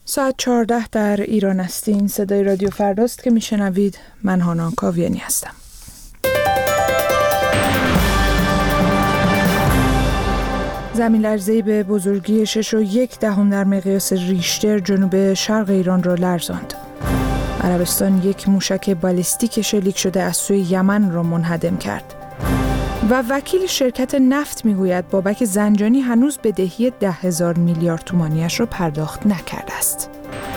ساعت 14 در ایران هستین. صدای رادیو فرداست که میشنوید. من هانا کاویانی هستم. زمین لرزه‌ای به بزرگی 6.1 در مقیاس ریشتر جنوب شرق ایران را لرزاند. عربستان یک موشک بالستیک شلیک شده از سوی یمن را منهدم کرد. و وکیل شرکت نفت میگوید بابک زنجانی هنوز بدهی 10,000 میلیارد تومانیش را پرداخت نکرده است.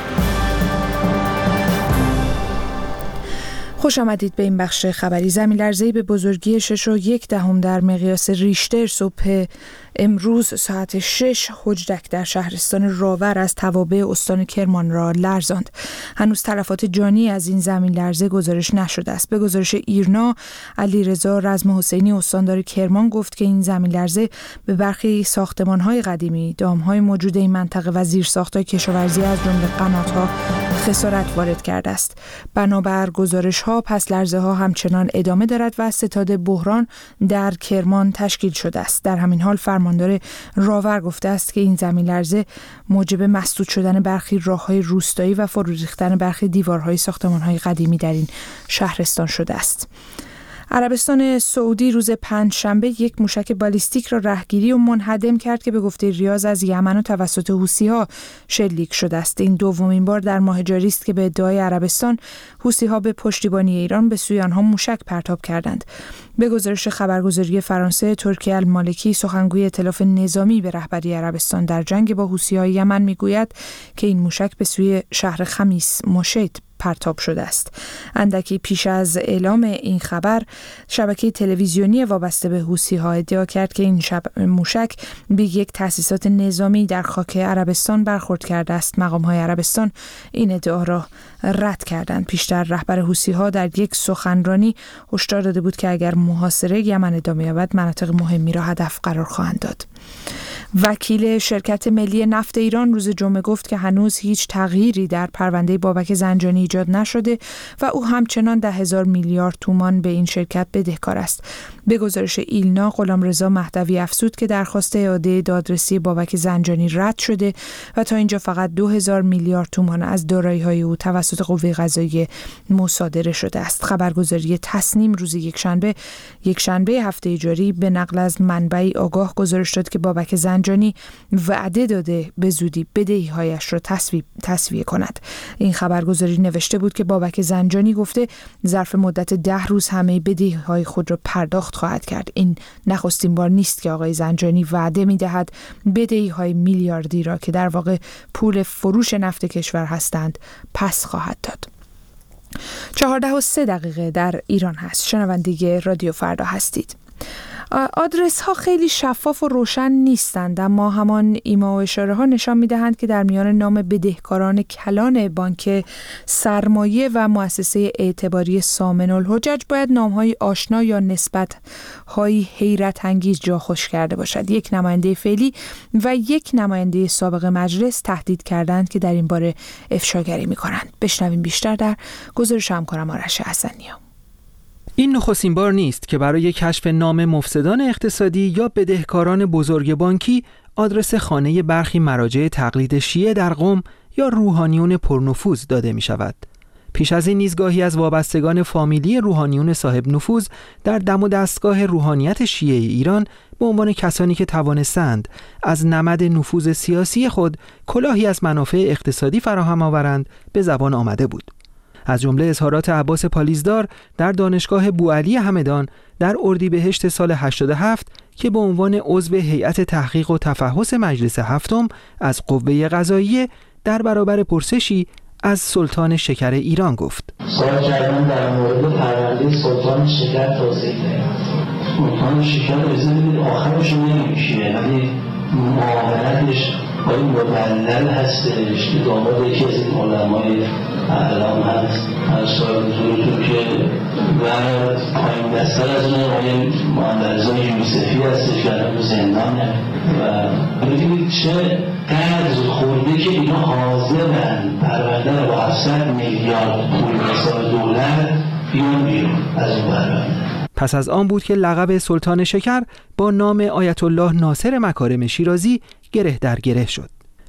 خوش آمدید به این بخش خبری. زمین لرزه‌ای به بزرگی 6.1 در مقیاس ریشتر صبح امروز ساعت 6 حجرک در شهرستان راور از توابع استان کرمان را لرزاند. هنوز تلفات جانی از این زمین لرزه گزارش نشده است. به گزارش ایرنا، علیرضا رزم حسینی استاندار کرمان گفت که این زمین لرزه به برخی ساختمان‌های قدیمی، دام‌های موجود این منطقه و زیرساخت‌های کشاورزی از جمله قنات‌ها خسارت وارد کرده است. بنابر گزارش‌ها پس لرزه‌ها همچنان ادامه دارد و ستاد بحران در کرمان تشکیل شده است. در همین حال فرماندار راور گفته است که این زمین لرزه موجب مسدود شدن برخی راه‌های روستایی و فرو ریختن برخی دیوارهای ساختمان‌های قدیمی در این شهرستان شده است. عربستان سعودی روز پنجشنبه یک موشک بالستیک را رهگیری و منهدم کرد که به گفته ریاض از یمن و توسط حوثی‌ها شلیک شده است. این دومین بار در ماه جاری است که به ادعای عربستان حوثی‌ها به پشتیبانی ایران به سوی آنها موشک پرتاب کردند. به گزارش خبرگزاری فرانسه، ترکی المالکی سخنگوی ائتلاف نظامی به رهبری عربستان در جنگ با حوثی‌های یمن میگوید که این موشک به سوی شهر خمیس مشیط پرتاب شده است. اندکی پیش از اعلام این خبر، شبکه تلویزیونی وابسته به حوثی‌ها ادعا کرد که این موشک به یک تأسیسات نظامی در خاک عربستان برخورد کرده است. مقام‌های عربستان این ادعا را رد کردند. پیشتر رهبر حوثی‌ها در یک سخنرانی هشدار داده بود که اگر محاصره یمن ادامه یابد مناطق مهمی را هدف قرار خواهند داد. وکیل شرکت ملی نفت ایران روز جمعه گفت که هنوز هیچ تغییری در پرونده بابک زنجانی ایجاد نشده و او همچنان 10,000 میلیارد تومان به این شرکت بدهکار است. به گزارش ایلنا، غلامرضا مهدوی افزود که درخواست اعاده دادرسی بابک زنجانی رد شده و تا اینجا فقط 2,000 میلیارد تومان از دارایی‌های او توسط قوه قضاییه مصادره شده است. خبرگزاری تسنیم روز یکشنبه هفته جاری به نقل از منبعی آگاه گزارش داد که بابک زنجانی وعده داده به زودی بدهی‌هایش را تسویه کند. این خبرگزاری نوشته بود که بابک زنجانی گفته ظرف مدت 10 روز همه بدهی‌های خود را پرداخت خواهد کرد. این نخستین بار نیست که آقای زنجانی وعده می‌دهد بدهی‌های میلیاردی را که در واقع پول فروش نفت کشور هستند پس خواهد داد. 14:03 در ایران هست. شنونده رادیو فردا هستید. آدرس ها خیلی شفاف و روشن نیستند، اما همان ایما و اشاره ها نشان می دهند که در میان نام بدهکاران کلان بانک سرمایه و مؤسسه اعتباری سامن الحجج باید نام های آشنا یا نسبت های حیرت انگیز جا خوش کرده باشد. یک نماینده فعلی و یک نماینده سابق مجلس تهدید کردند که در این باره افشاگری می کنند. بشنویم بیشتر در گزارش همکارم آرش حسنی‌ها. این نخستین بار نیست که برای کشف نام مفسدان اقتصادی یا بدهکاران بزرگ بانکی آدرس خانه برخی مراجع تقلید شیعه در قم یا روحانیون پرنفوذ داده می شود. پیش از این نیز گاهی از وابستگان فامیلی روحانیون صاحب نفوذ در دم و دستگاه روحانیت شیعه ایران به عنوان کسانی که توانستند از نمد نفوذ سیاسی خود کلاهی از منافع اقتصادی فراهم آورند به زبان آمده بود. از جمله اظهارات عباس پالیزدار در دانشگاه بوعلی همدان در اردیبهشت سال 87 که به عنوان عضو هیئت تحقیق و تفحص مجلس هفتم از قوه قضاییه در برابر پرسشی از سلطان شکر ایران گفت. سوال کردن در مورد پرونده سلطان شکر توضیح دهید. سلطان شکر بزنید آخرش نمیشه، ولی معاملتش باید مدلل هستش که داماد یکی از این علمای اعلام هست از سالتون که و پایین دستر از اون آقای مهندرزا یوسفی هستش که الان زندانه و ببینید چه قرض خورده که اینا حاضرن پرونده رو با 700 میلیارد پول حساب دولت بیان بیرون از اون پرونده. پس از آن بود که لقب سلطان شکر با نام آیت الله ناصر مکارم شیرازی گره در گره شد.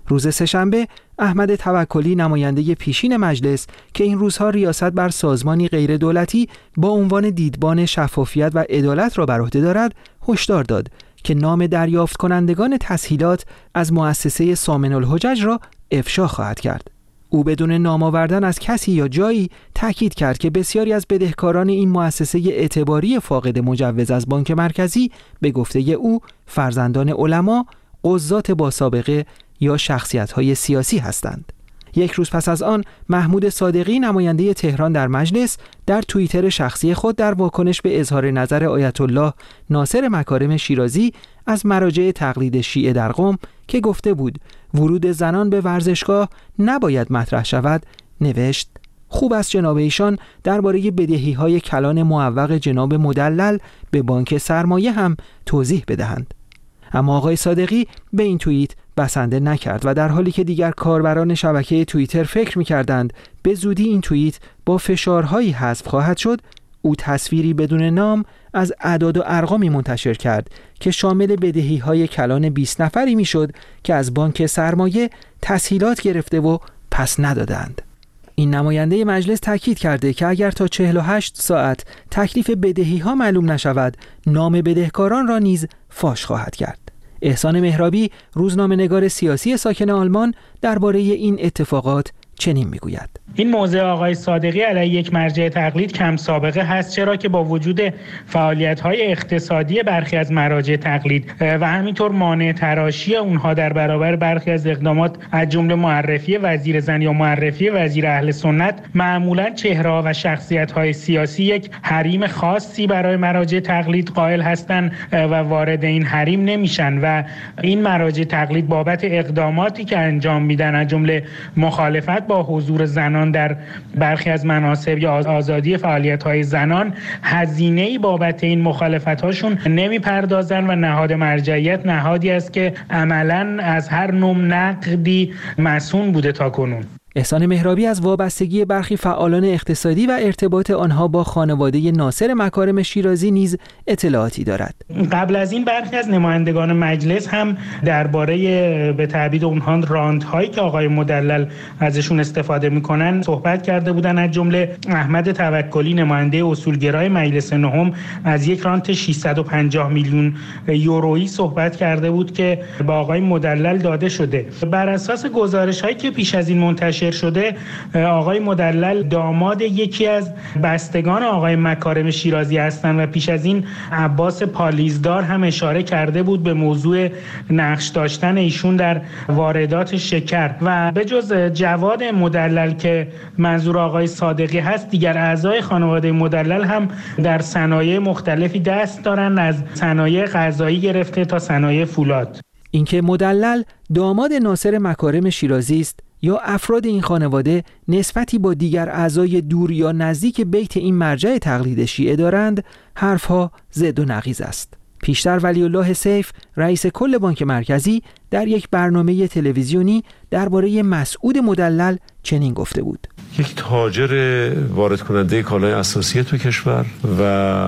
روز سه‌شنبه احمد توکلی نماینده پیشین مجلس که این روزها ریاست بر سازمانی غیر دولتی با عنوان دیدبان شفافیت و عدالت را بر عهده دارد، هشدار داد که نام دریافت کنندگان تسهیلات از مؤسسه سامن الحجج را افشا خواهد کرد. او بدون نام آوردن از کسی یا جایی تاکید کرد که بسیاری از بدهکاران این مؤسسه اعتباری فاقد مجوز از بانک مرکزی به گفته او فرزندان علما، قضات با سابقه یا شخصیت‌های سیاسی هستند. یک روز پس از آن محمود صادقی نماینده تهران در مجلس در توییتر شخصی خود در واکنش به اظهار نظر آیت الله ناصر مکارم شیرازی از مراجع تقلید شیعه در قم که گفته بود ورود زنان به ورزشگاه نباید مطرح شود نوشت: خوب است جناب ایشان درباره بدهی‌های کلان معوق جناب مدلل به بانک سرمایه هم توضیح بدهند. اما آقای صادقی به این توییت بسنده نکرد و در حالی که دیگر کاربران شبکه توییتر فکر می‌کردند به زودی این توییت با فشارهایی حذف خواهد شد، او تصویری بدون نام از اعداد و ارقامی منتشر کرد که شامل بدهی‌های کلان 20 نفری میشد که از بانک سرمایه تسهیلات گرفته و پس ندادند. این نماینده مجلس تاکید کرده که اگر تا 48 ساعت تکلیف بدهی‌ها معلوم نشود، نام بدهکاران را نیز فاش خواهد کرد. احسان مهرابی، روزنامه‌نگار سیاسی ساکن آلمان، درباره این اتفاقات چنین میگوید: این موضع آقای صادقی علیه یک مرجع تقلید کم سابقه هست، چرا که با وجود فعالیت‌های اقتصادی برخی از مراجع تقلید و همینطور مانع تراشی اونها در برابر برخی از اقدامات از جمله معرفی وزیر زن یا معرفی وزیر اهل سنت، معمولاً چهره‌ها و شخصیت‌های سیاسی یک حریم خاصی برای مراجع تقلید قائل هستند و وارد این حریم نمیشن و این مراجع تقلید بابت اقداماتی که انجام میدن از جمله مخالفت با حضور زنان در برخی از مناصب یا آزادی فعالیت‌های زنان، هزینه‌ای بابت این مخالفت‌هاشون نمی‌پردازن و نهاد مرجعیت نهادی است که عملاً از هر نوع نقدی مصون بوده تاکنون. احسان مهرابی از وابستگی برخی فعالان اقتصادی و ارتباط آنها با خانواده ناصر مکارم شیرازی نیز اطلاعاتی دارد. قبل از این برخی از نمایندگان مجلس هم درباره به تعبیر اونها راندهایی که آقای مدلل ازشون استفاده میکنن صحبت کرده بودن. از جمله احمد توکلی نماینده اصولگرای مجلس نهم از یک رانت 650 میلیون یورویی صحبت کرده بود که با آقای مدلل داده شده. بر اساس گزارش‌هایی که پیش از این منتشر شده، آقای مدلل داماد یکی از بستگان آقای مکارم شیرازی هستند و پیش از این عباس پالیزدار هم اشاره کرده بود به موضوع نقش داشتن ایشون در واردات شکر. و به جز جواد مدلل که منظور آقای صادقی هست، دیگر اعضای خانواده مدلل هم در صنایع مختلفی دست دارن، از صنایع غذایی گرفته تا صنایع فولاد. اینکه مدلل داماد ناصر مکارم شیرازی است یا افراد این خانواده نسبتی با دیگر اعضای دور یا نزدیک بیت این مرجع تقلید شیعه دارند، حرفها ضد و نقیض است. پیشتر ولی الله سیف، رئیس کل بانک مرکزی، در یک برنامه تلویزیونی درباره مسعود مدلل چنین گفته بود: یک تاجر وارد کننده کالای اساسی تو کشور و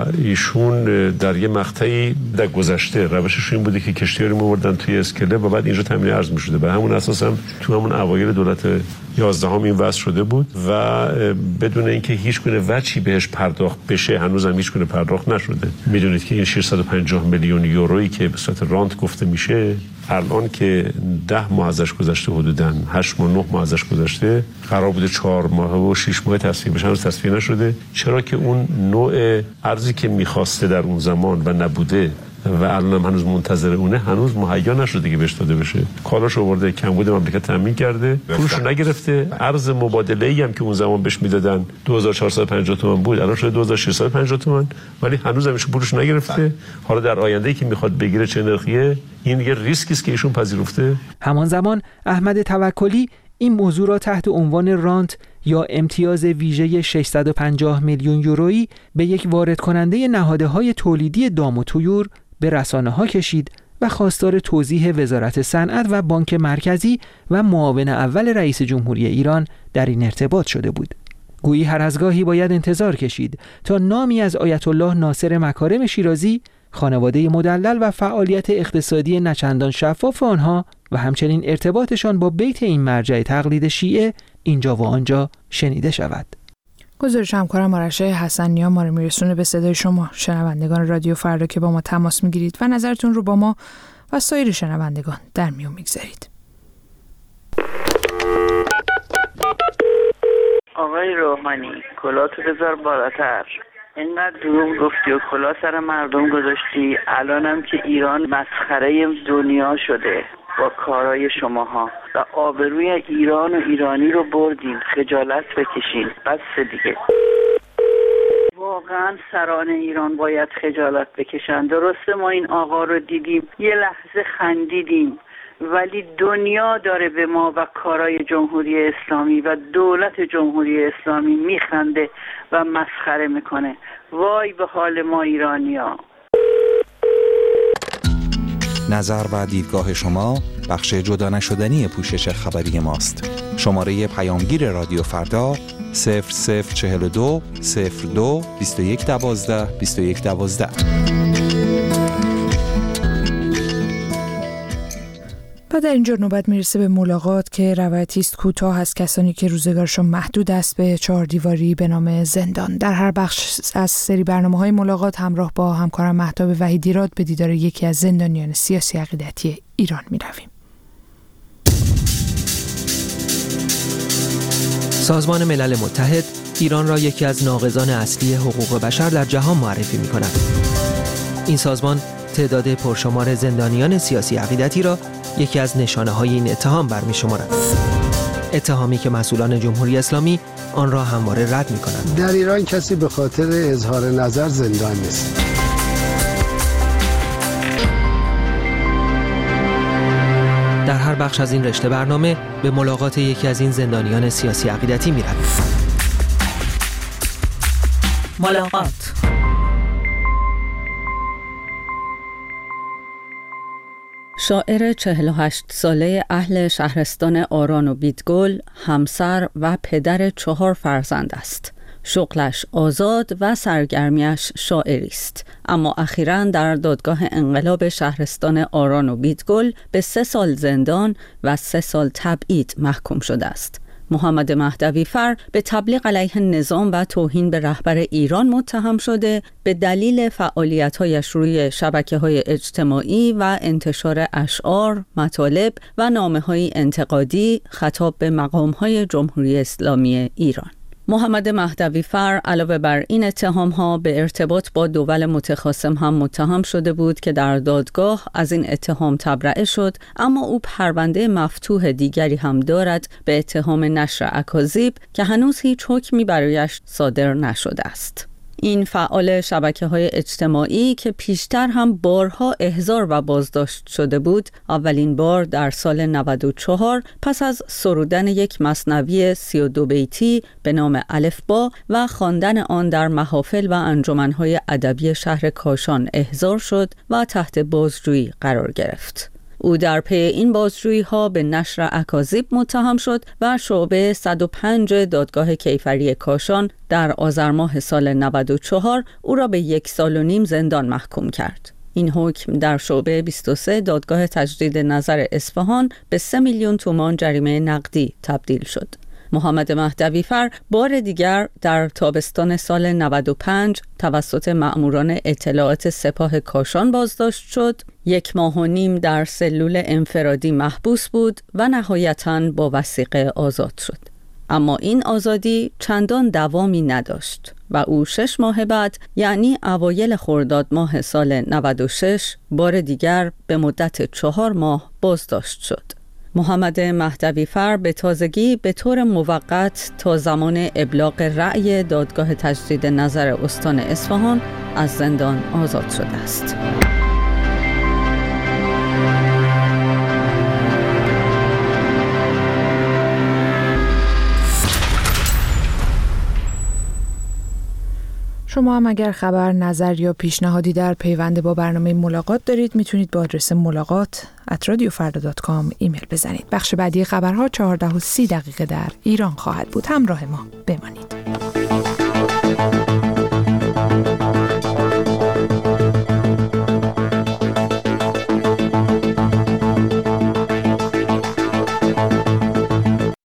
ایشون در یه مقطعی در گذشته روشش این بوده که کشتی‌ها رو می‌بردن توی اسکله و بعد اینجا تامین ارز می‌شده. به همون اساس هم تو همون اوایل دولت 11 این وضع شده بود و بدون اینکه هیچ گونه وجهی بهش پرداخت بشه، هنوز هم هیچ گونه پرداخت نشده. میدونید که این 650 میلیون یورویی که به صورت رانت گفته میشه، الان که 10 ماه ازش گذشته، حدوداً 8 ماه 9 ماه ازش گذشته، قرار بوده 4 ماه و 6 ماه تصفیه بشه، هنوز تصفیه نشده. چرا که اون نوع ارزی که میخواسته در اون زمان و نبوده و الان هم هنوز منتظر اونه، هنوز مهیا نشده که بهش داده بشه. کالاش آورده، کمبود مملکت تامین کرده، پولش نگرفته. ارز مبادله‌ای هم که اون زمان بهش میدادن 2450 تومان بود، الان شده 2650 تومان، ولی هنوز همش پولش نگرفته. حالا در آینده‌ای که میخواد بگیره چه نرخیه، این یه ریسکی است که ایشون پذیرفته. همان زمان احمد توکلی این موضوع را تحت عنوان رانت یا امتیاز ویژه 650 میلیون یورویی به یک وارد کننده نهادهای تولیدی دام و طیور به رسانه‌ها کشید و خواستار توضیح وزارت صنعت و بانک مرکزی و معاون اول رئیس جمهوری ایران در این ارتباط شده بود. گویی هر از گاهی باید انتظار کشید تا نامی از آیت الله ناصر مکارم شیرازی، خانواده مدلل و فعالیت اقتصادی نچندان شفاف آنها و همچنین ارتباطشان با بیت این مرجع تقلید شیعه اینجا و آنجا شنیده شود. گزارش همکارم آرش حسنیان ما رو میرسونه به صدای شما شنوندگان رادیو فردا که با ما تماس میگیرید و نظرتون رو با ما و سایر شنوندگان در میون میگذارید. آقای روحانی، کلاتو بذار بالاتر. اینقدر دروغ گفتی و کلا سر مردم گذاشتی. الانم که ایران مسخره دنیا شده با کارهای شماها و آبروی ایران و ایرانی رو بردین. خجالت بکشین. بس دیگه. واقعا سران ایران باید خجالت بکشن. درسته ما این آقا رو دیدیم، یه لحظه خندیدیم، ولی دنیا داره به ما و کارهای جمهوری اسلامی و دولت جمهوری اسلامی میخنده و مسخره میکنه. وای به حال ما ایرانی‌ها. نظر و دیدگاه شما بخش جدا نشدنی پوشش خبری ماست. شماره پیامگیر رادیو فردا 0042 02 21 12 21 12. و در اینجا نوبت میرسه به ملاقات که روایتی است کوتاه از کسانی که روزگارشون محدود است به چهار دیواری به نام زندان. در هر بخش از سری برنامه‌های ملاقات همراه با همکارم مهتاب وحیدیراد به دیدار یکی از زندانیان سیاسی عقیدتی ایران میرویم. سازمان ملل متحد ایران را یکی از ناقضان اصلی حقوق بشر در جهان معرفی می‌کند. این سازمان تعداد پرشمار زندانیان سیاسی عقیدتی را یکی از نشانه‌های این اتهام برمی‌شمارد. اتهامی که مسئولان جمهوری اسلامی آن را همواره رد می‌کنند. در ایران کسی به خاطر اظهار نظر زندان نیست. در هر بخش از این رشته برنامه به ملاقات یکی از این زندانیان سیاسی عقیدتی می‌رویم. ملاقات. شاعر 48 ساله اهل شهرستان آران و بیدگل، همسر و پدر 4 فرزند است. شغلش آزاد و سرگرمیش شاعری است، اما اخیراً در دادگاه انقلاب شهرستان آران و بیدگل به 3 سال زندان و 3 سال تبعید محکوم شده است. محمد مهدوی فر به تبلیغ علیه نظام و توهین به رهبر ایران متهم شده به دلیل فعالیت‌هایش روی شبکه‌های اجتماعی و انتشار اشعار، مطالب و نامه‌های انتقادی خطاب به مقام‌های جمهوری اسلامی ایران. محمد مهدوی فر علاوه بر این اتهام‌ها به ارتباط با دول متخاصم هم متهم شده بود که در دادگاه از این اتهام تبرئه شد، اما او پرونده مفتوح دیگری هم دارد به اتهام نشر اکاذیب که هنوز هیچ حکمی برایش صادر نشده است. این فعال شبکه‌های اجتماعی که پیشتر هم بارها احضار و بازداشت شده بود، اولین بار در سال 94 پس از سرودن یک مثنوی 32 بیتی به نام الفبا و خواندن آن در محافل و انجمن‌های ادبی شهر کاشان احضار شد و تحت بازجویی قرار گرفت. او در پی این بازجویی‌ها به نشر اکاذیب متهم شد و شعبه 105 دادگاه کیفری کاشان در آذر ماه سال 94 او را به 1 سال و نیم زندان محکوم کرد. این حکم در شعبه 23 دادگاه تجدید نظر اصفهان به 3 میلیون تومان جریمه نقدی تبدیل شد. محمد مهدوی فر بار دیگر در تابستان سال 95 توسط مأموران اطلاعات سپاه کاشان بازداشت شد، 1 ماه و نیم در سلول انفرادی محبوس بود و نهایتاً با وثیقه آزاد شد. اما این آزادی چندان دوامی نداشت و او 6 ماه بعد، یعنی اوایل خرداد ماه سال 96، بار دیگر به مدت 4 ماه بازداشت شد. محمد مهدوی فر به تازگی به طور موقت تا زمان ابلاغ رأی دادگاه تجدید نظر استان اصفهان از زندان آزاد شده است. شما هم اگر خبر، نظر یا پیشنهادی در پیوند با برنامه ملاقات دارید میتونید با آدرس ملاقات@radiofarda.com ایمیل بزنید. بخش بعدی خبرها 14:30 در ایران خواهد بود. همراه ما بمانید.